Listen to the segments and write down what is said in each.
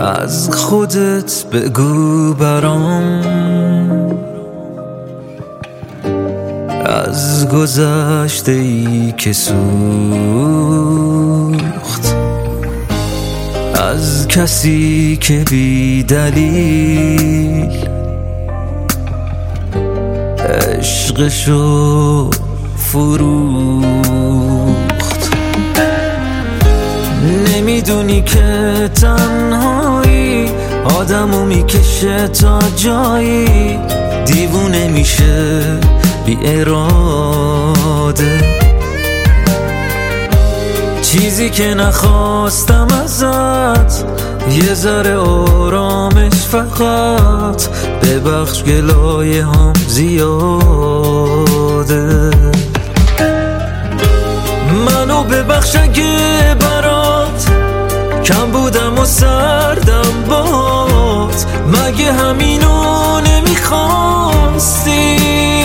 از خودت بگو برام، از گذشته ای که سوخت، از کسی که بی دلیل عشقشو فروخت. نمیدونی که تنهایی آدمو میکشه تا جایی دیوونه میشه بی اراده. چیزی که نخواستم ازت یه ذره آرامش، فقط ببخش گلایه هم زیاده. منو ببخش اگه برات کم بودم و سردم بات، مگه همینو نمیخواستی؟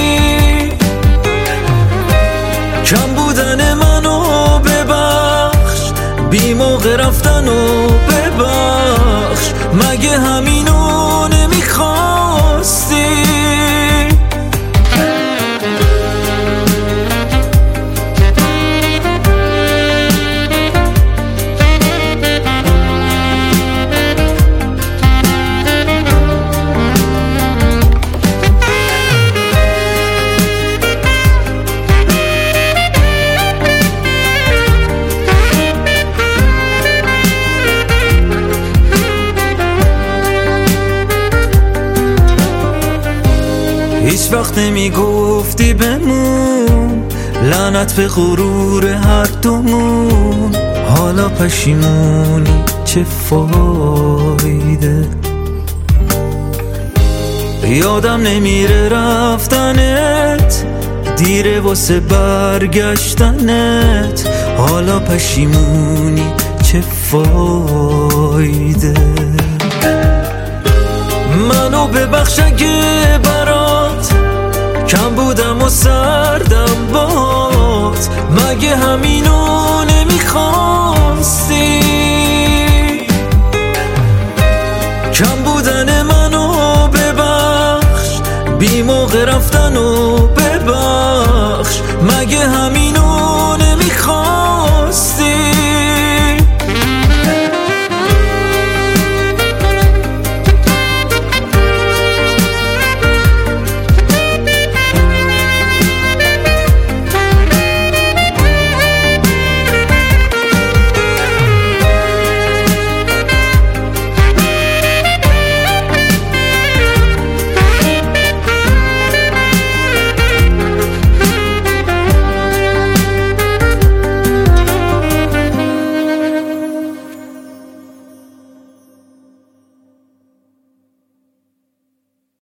کم بودن منو ببخش، بی موقع رفتنو ببخش، مگه همینو نمیخواستی؟ هیچ وقت نمیگفتی بمون، لعنت به غرور هر دومون. حالا پشیمونی چه فایده؟ یادم نمیره رفتنت، دیره واسه برگشتنت. حالا پشیمونی چه فایده؟ منو ببخش اگه برات کم بودم و سردم بات، مگه همینو